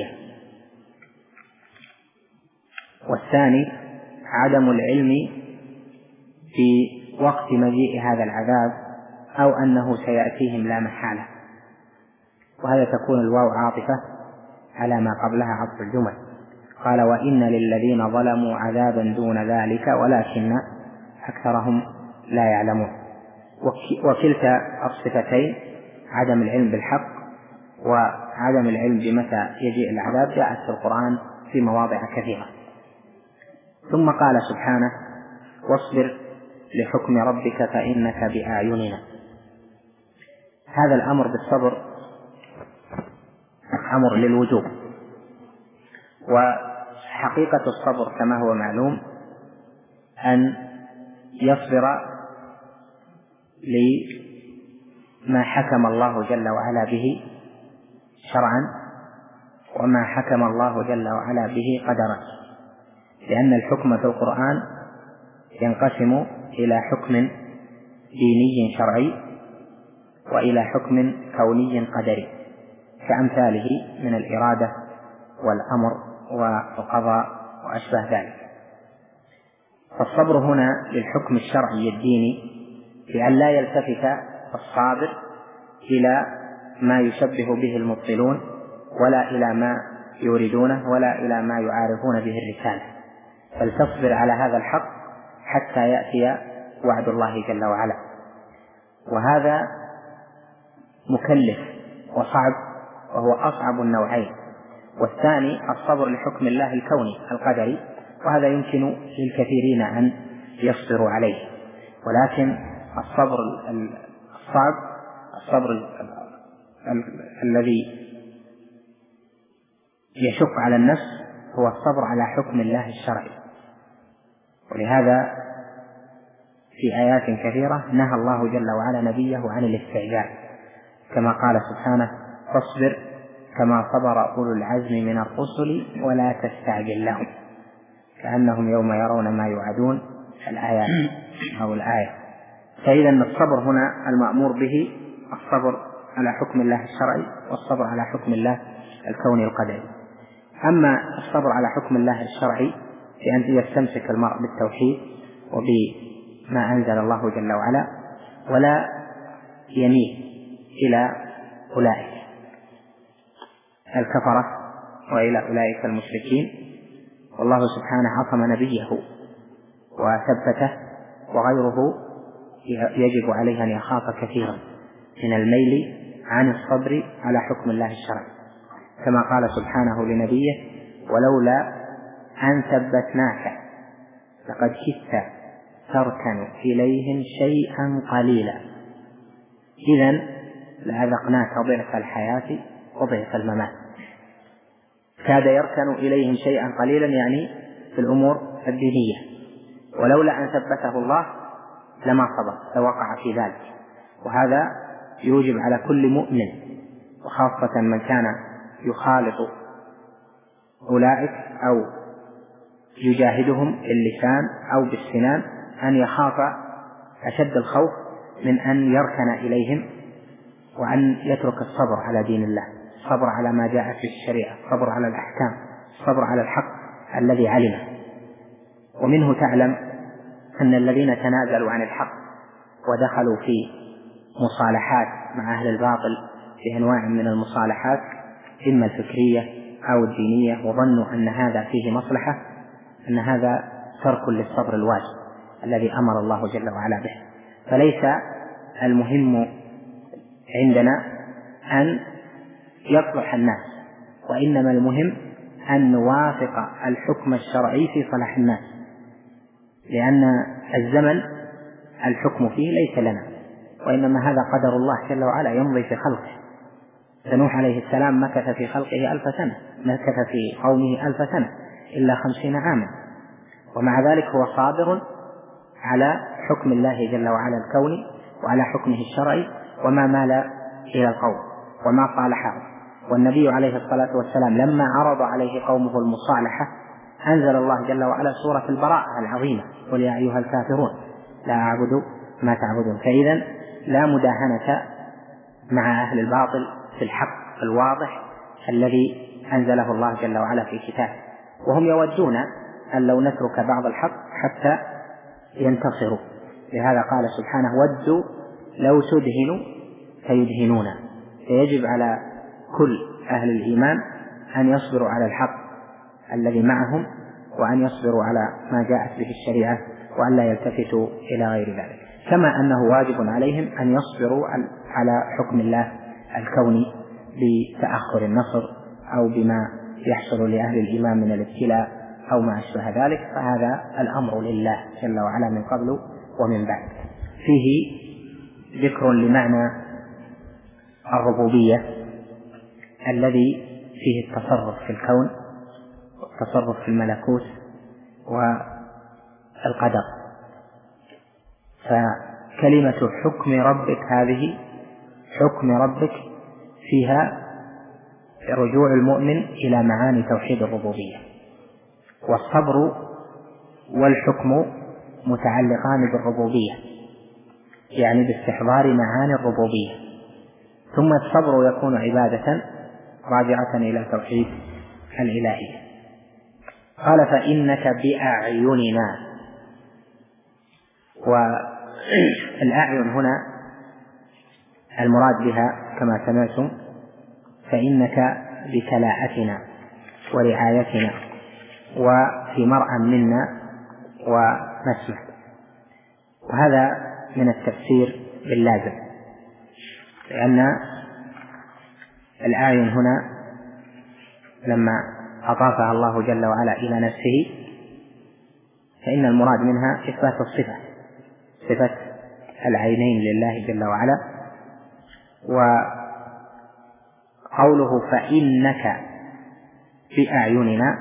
والثاني عدم العلم في وقت مجيء هذا العذاب أو أنه سيأتيهم لا محالة، وهذا تكون الواو عاطفة على ما قبلها عطف الجمل. قال: وإن للذين ظلموا عذابا دون ذلك ولكن أكثرهم لا يعلمون. وكلتا الصفتين، عدم العلم بالحق وعدم العلم بمتى يجيء العذاب، جاءت في القرآن في مواضع كثيرة. ثم قال سبحانه: واصبر لحكم ربك فإنك بأعيننا. هذا الأمر بالصبر أمر للوجوب، وحقيقة الصبر كما هو معلوم أن يصبر لما حكم الله جل وعلا به شرعا وما حكم الله جل وعلا به قدرا، لأن الحكم في القرآن ينقسم إلى حكم ديني شرعي وإلى حكم كوني قدري، كأمثاله من الإرادة والأمر والقضاء وأشبه ذلك. فالصبر هنا للحكم الشرعي الديني، لأن لا يلتفت الصابر إلى ما يشبه به المبطلون ولا إلى ما يريدونه ولا إلى ما يعارضون به الرسالة، بل تصبر على هذا الحق حتى يأتي وعد الله جل وعلا. وهذا مكلف وصعب، وهو أصعب النوعين. والثاني الصبر لحكم الله الكوني القدري، وهذا يمكن للكثيرين أن يصبروا عليه. ولكن الصبر الصعب، الصبر الذي يشق على النفس، هو الصبر على حكم الله الشرعي. ولهذا في آيات كثيرة نهى الله جل وعلا نبيه عن الاستعجال، كما قال سبحانه: فاصبر كما صبر أولو العزم من الرسل ولا تستعجل لهم كأنهم يوم يرون ما يوعدون الآيات أو الآية. فإذا الصبر هنا المأمور به الصبر على حكم الله الشرعي والصبر على حكم الله الكوني القدري. أما الصبر على حكم الله الشرعي بأن يستمسك المرء بالتوحيد وبما أنزل الله جل وعلا ولا يميل إلى أولئك الكفرة وإلى أولئك المشركين، والله سبحانه عصم نبيه وثبته، وغيره يجب عليه أن يخاف كثيرا من الميل عن الصبر على حكم الله الشرعي، كما قال سبحانه لنبيه: ولولا أن ثبتناك لقد كدت تركن إليهم شيئا قليلا إذن لأذقناك ضعف الحياة وضعف الممات. كاد يركن إليهم شيئا قليلا يعني في الأمور الدينية، ولولا أن ثبته الله لما صبر لوقع في ذلك. وهذا يوجب على كل مؤمن وخاصة من كان يخالط أولئك أو يجاهدهم باللسان أو بالسنان أن يخاف أشد الخوف من أن يركن إليهم، وأن يترك الصبر على دين الله، الصبر على ما جاء في الشريعة، الصبر على الأحكام، الصبر على الحق الذي علمه. ومنه تعلم أن الذين تنازلوا عن الحق ودخلوا في مصالحات مع أهل الباطل في أنواع من المصالحات إما الفكرية أو الدينية وظنوا أن هذا فيه مصلحة، أن هذا ترك للصبر الواجب الذي أمر الله جل وعلا به. فليس المهم عندنا أن يصلح الناس، وإنما المهم أن نوافق الحكم الشرعي في صلاح الناس، لأن الزمن الحكم فيه ليس لنا، وإنما هذا قدر الله جل وعلا يمضي في خلقه. فنوح عليه السلام مكث في خلقه 1000 سنة، مكث في قومه 1000 سنة إلا 50 عاما، ومع ذلك هو صابر على حكم الله جل وعلا الكوني وعلى حكمه الشرعي، وما مال إلى القوم وما صالحه. والنبي عليه الصلاة والسلام لما عرض عليه قومه المصالحة أنزل الله جل وعلا سورة البراءة العظيمة: قل يا أيها الكافرون لا أعبد ما تعبدون. فإذا لا مداهنة مع أهل الباطل في الحق الواضح الذي أنزله الله جل وعلا في كتابه، وهم يودون أن لو نترك بعض الحق حتى ينتصروا. لهذا قال سبحانه: ودوا لو تدهنوا فيدهنون. فيجب على كل أهل الإيمان أن يصبروا على الحق الذي معهم، وأن يصبروا على ما جاءت به الشريعة، وأن لا يلتفتوا إلى غير ذلك. كما أنه واجب عليهم أن يصبروا على حكم الله الكوني بتأخر النصر أو بما يحصل لأهل الإيمان من الابتلاء أو ما أشبه ذلك، فهذا الأمر لله جل وعلا من قبل ومن بعد. فيه ذكر لمعنى الربوبية الذي فيه التصرف في الكون والتصرف في الملكوت والقدر. فكلمة حكم ربك هذه حكم ربك فيها رجوع المؤمن إلى معاني توحيد الربوبية، والصبر والحكم متعلقان بالربوبية، يعني باستحضار معاني الربوبية. ثم الصبر يكون عبادة راجعة إلى توحيد الإلهية. قال: فإنك بأعيننا. والأعين هنا المراد بها كما سمعتم فإنك بكلاءتنا ورعايتنا وفي مرأى منا ونسمع. وهذا من التفسير باللازم، لأن الآية هنا لما أضافها الله جل وعلا إلى نفسه فإن المراد منها إثبات الصفة، صفة العينين لله جل وعلا. وقوله فإنك بأعيننا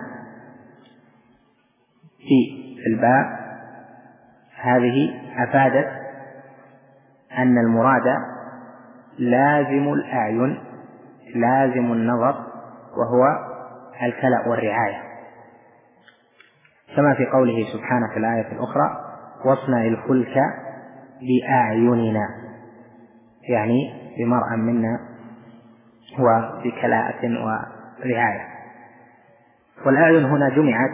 في الباء هذه أفادت أن المراد لازم الأعين، لازم النظر، وهو الكلأ والرعاية، كما في قوله سبحانه في الآية الأخرى: واصنع الفلك بأعيننا، يعني بمرأى منا وبكلاءة ورعاية. والأعين هنا جمعت،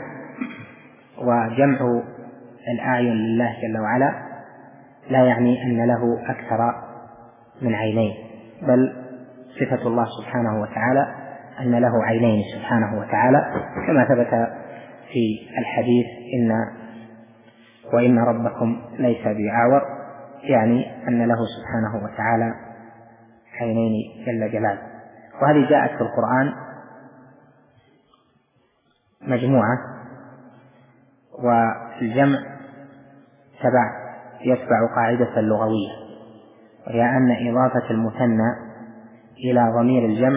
وجمع الأعين لله جل وعلا لا يعني أن له أكثر من عينين، بل صفة الله سبحانه وتعالى أن له عينين سبحانه وتعالى، كما ثبت في الحديث: وإن ربكم ليس بأعور، يعني أن له سبحانه وتعالى عينين جل جلاله. وهذه جاءت في القرآن مجموعة، وفي الجمع يتبع قاعدة لغوية، وهي أن إضافة المثنى إلى ضمير الجمع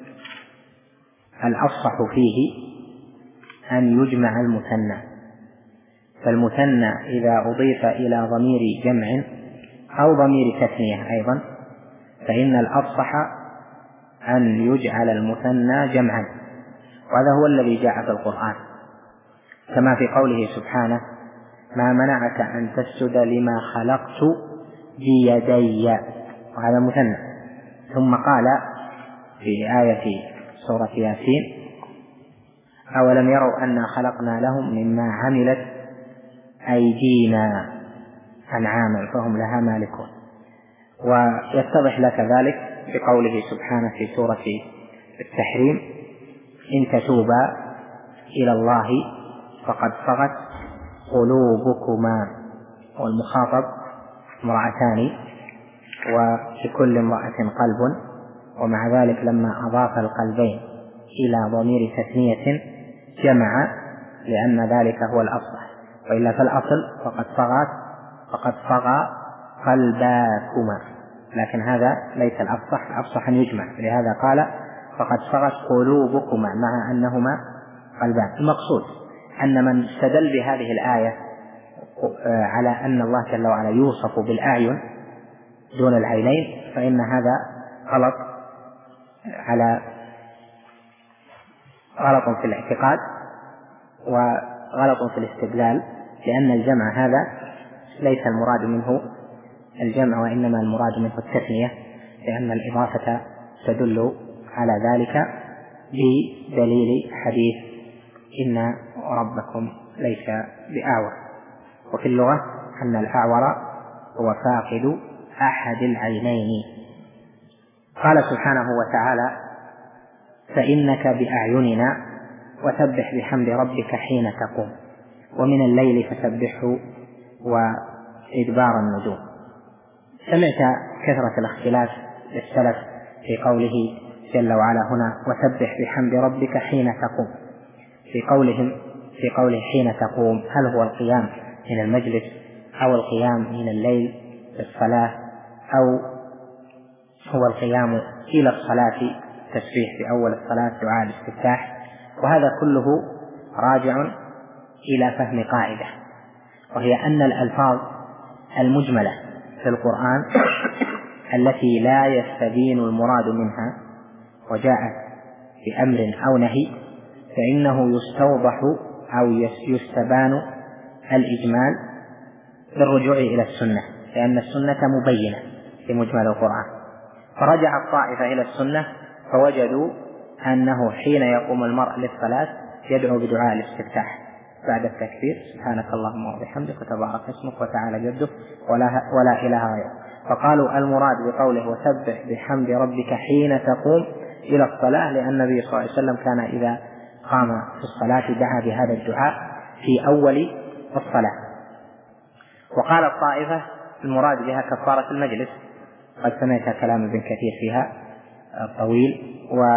الأفصح فيه أن يجمع المثنى، فالمثنى إذا أضيف إلى ضمير جمع أو ضمير تثنية أيضا فإن الأفصح أن يجعل المثنى جمعا، وهذا هو الذي جاء في القرآن، كما في قوله سبحانه: ما منعك أن تسجد لما خلقت بيدي، وهذا مثنى. ثم قال في آية سورة ياسين: أولم يروا أنا خلقنا لهم مما عملت أيدينا أنعاما فهم لها مالكون. ويتضح لك ذلك بقوله سبحانه في سورة التحريم: إن تتوبا إلى الله فقد صغت قلوبكما، والمخاطب امرأتان وفي امرأة قلب، ومع ذلك لما أضاف القلبين إلى ضمير تثنية جمع، لأن ذلك هو الأفصح، وإلا فالأصل فقد صغى قلباكما، لكن هذا ليس الأفصح، الأفصح أن يجمع، لهذا قال فقد صغت قلوبكما مع أنهما قلبان. المقصود أن من استدل بهذه الآية على أن الله جل وعلا يوصف بالأعين دون العينين فإن هذا غلط في الاعتقاد وغلط في الاستدلال، لأن الجمع هذا ليس المراد منه الجمع، وإنما المراد منه التثنية، لأن الإضافة تدل على ذلك بدليل حديث إن ربكم ليس بأعور. وفي اللغة أن الأعور هو فاقد أحد العينين. قال سبحانه وتعالى: فإنك بأعيننا وسبح بحمد ربك حين تقوم ومن الليل فسبحه وإدبار النجوم. سمعت كثرة الاختلاف للسلف في قوله جل وعلا هنا: وسبح بحمد ربك حين تقوم. في قوله حين تقوم، هل هو القيام من المجلس أو القيام من الليل للصلاة، أو هو القيام إلى الصلاة تسبيح في أول الصلاة دعاء الاستفتاح؟ وهذا كله راجع إلى فهم قاعدة، وهي أن الألفاظ المجملة في القرآن التي لا يستبين المراد منها وجاءت بأمر أو نهي فإنه يستوضح أو يستبان الإجمال بالرجوع إلى السنة، لأن السنة مبينة لمجمل القرآن. فرجع الطائفة إلى السنة فوجدوا أنه حين يقوم المرء للصلاة يدعو بدعاء الاستفتاح بعد التكبير: سبحانك اللهم وبحمدك وتبارك اسمك وتعالى جدك ولا إله غيرك. فقالوا المراد بقوله وسبح بحمد ربك حين تقوم إلى الصلاة لأن النبي صلى الله عليه وسلم كان إذا قام في الصلاة دعا بهذا الدعاء في أول الصلاة. وقال الطائفة المراد بها كفارة المجلس، قد سمعت كلام ابن كثير فيها طويل،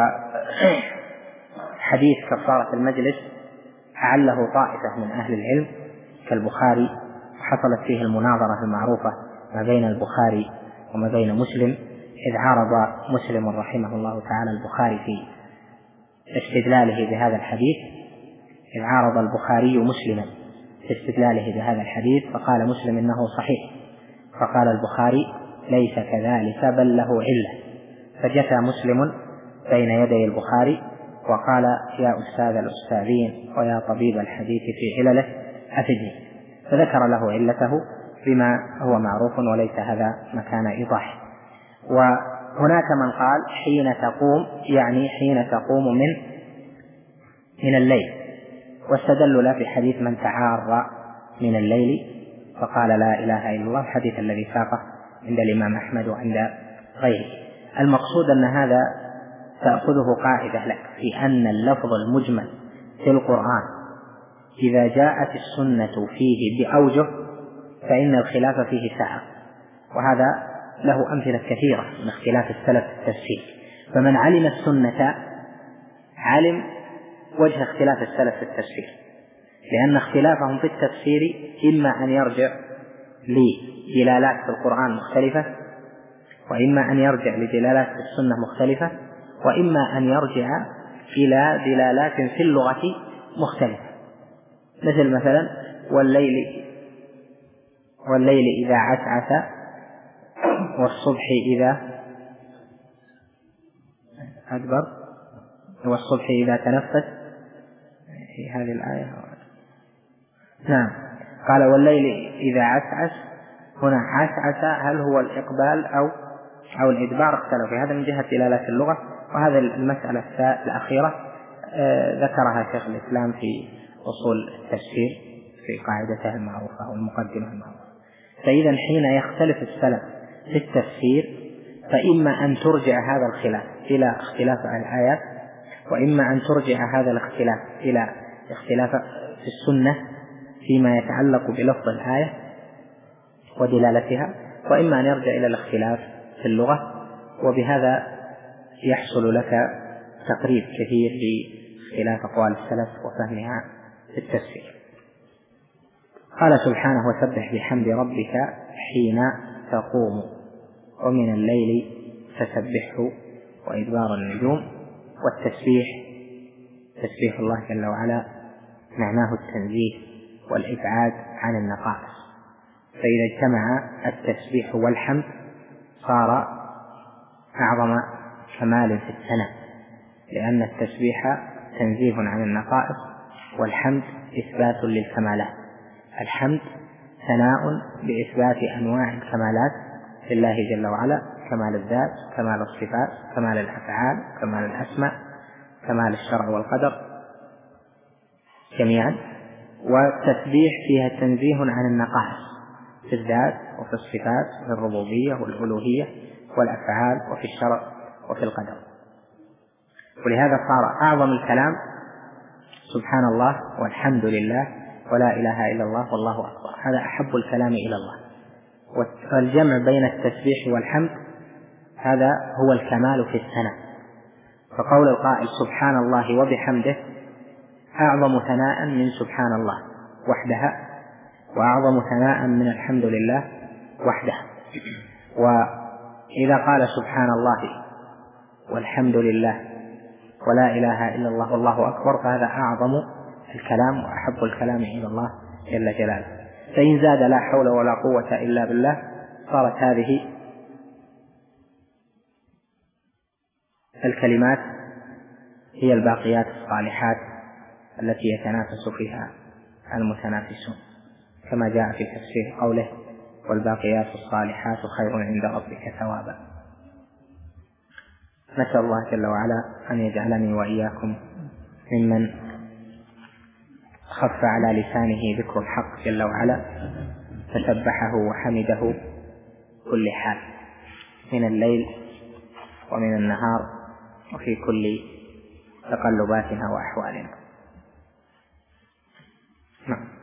وحديث كفارة المجلس أعله طائفة من أهل العلم كالبخاري، وحصلت فيه المناظرة المعروفة ما بين البخاري وما بين مسلم، إذ عارض مسلم رحمه الله تعالى البخاري في استدلاله بهذا الحديث، إذ عارض البخاري مسلما في استدلاله بهذا الحديث، فقال مسلم إنه صحيح، فقال البخاري ليس كذلك بل له علة. فجثى مسلم بين يدي البخاري وقال: يا أستاذ الأستاذين ويا طبيب الحديث في علله أفدني، فذكر له علته بما هو معروف وليس هذا مكان إيضاح. وهناك من قال حين تقوم، يعني حين تقوم من الليل، واستدلوا له بحديث من تعار من الليل فقال لا إله إلا الله، الحديث الذي ساقه عند الإمام أحمد وعند غيره. المقصود أن هذا تأخذه قاعدة لك في أن اللفظ المجمل في القرآن إذا جاءت السنة فيه بأوجه فإن الخلاف فيه سائغ، وهذا له أمثلة كثيرة من اختلاف السلف في التفسير. فمن علم السنة علم وجه اختلاف السلف في التفسير، لأن اختلافهم في التفسير إما أن يرجع لدلالات في القرآن مختلفة، وإما أن يرجع لدلالات في السنة مختلفة، وإما أن يرجع إلى دلالات في اللغة مختلفة، مثلا والليل إذا عسعس والصبح إذا أدبر والصبح إذا تنفس، في هذه الآية. نعم، قال والليل إذا عسعس، هنا عسعس هل هو الإقبال أو الإدبار؟ اختلف في هذا من جهة دلالات اللغة. وهذا المسألة الأخيرة ذكرها شيخ الإسلام في أصول التفسير في قاعدته المعروفة أو المقدمة المعروفة. فإذا حين يختلف السلف في التفسير فإما أن ترجع هذا الخلاف إلى اختلاف الآيات، وإما أن ترجع هذا الاختلاف إلى اختلاف في السنة فيما يتعلق بلفظ الآية ودلالتها، وإما أن يرجع إلى الاختلاف في اللغة. وبهذا يحصل لك تقريب كثير لاختلاف أقوال السلف وفهمها في التفسير. قال سبحانه: وسبح بحمد ربك حين تقوم ومن الليل فسبحه وإدبار النجوم. والتسبيح تسبيح الله جل وعلا معناه التنزيه والإبعاد عن النقائص، فإذا اجتمع التسبيح والحمد صار أعظم كمال في الثناء، لأن التسبيح تنزيه عن النقائص والحمد إثبات للكمالات. الحمد ثناء بإثبات أنواع الكمالات لله جل وعلا: كمال الذات، كمال الصفات، كمال الأفعال، كمال الأسماء، كمال الشرع والقدر جميعا. والتسبيح فيها تنزيه عن النقائص في الذات وفي الصفات وفي الربوبية والألوهية والأفعال وفي الشرع وفي القدر. ولهذا صار أعظم الكلام سبحان الله والحمد لله ولا إله إلا الله والله أكبر، هذا أحب الكلام إلى الله. والجمع بين التسبيح والحمد هذا هو الكمال في الثناء. فقول القائل سبحان الله وبحمده أعظم ثناء من سبحان الله وحدها، وأعظم ثناء من الحمد لله وحدها. وإذا قال سبحان الله والحمد لله ولا إله إلا الله والله أكبر فهذا أعظم الكلام وأحب الكلام إلى الله جل جلاله. فإن زاد لا حول ولا قوة إلا بالله صارت هذه الكلمات هي الباقيات الصالحات التي يتنافس فيها المتنافسون، كما جاء في تفسير قوله والباقيات الصالحات خير عند ربك ثوابا. نسأل الله جل وعلا أن يجعلني وإياكم ممن خف على لسانه ذكر الحق جل وعلا فسبحه وحمده كل حال من الليل ومن النهار وفي كل تقلباتنا وأحوالنا. نعم.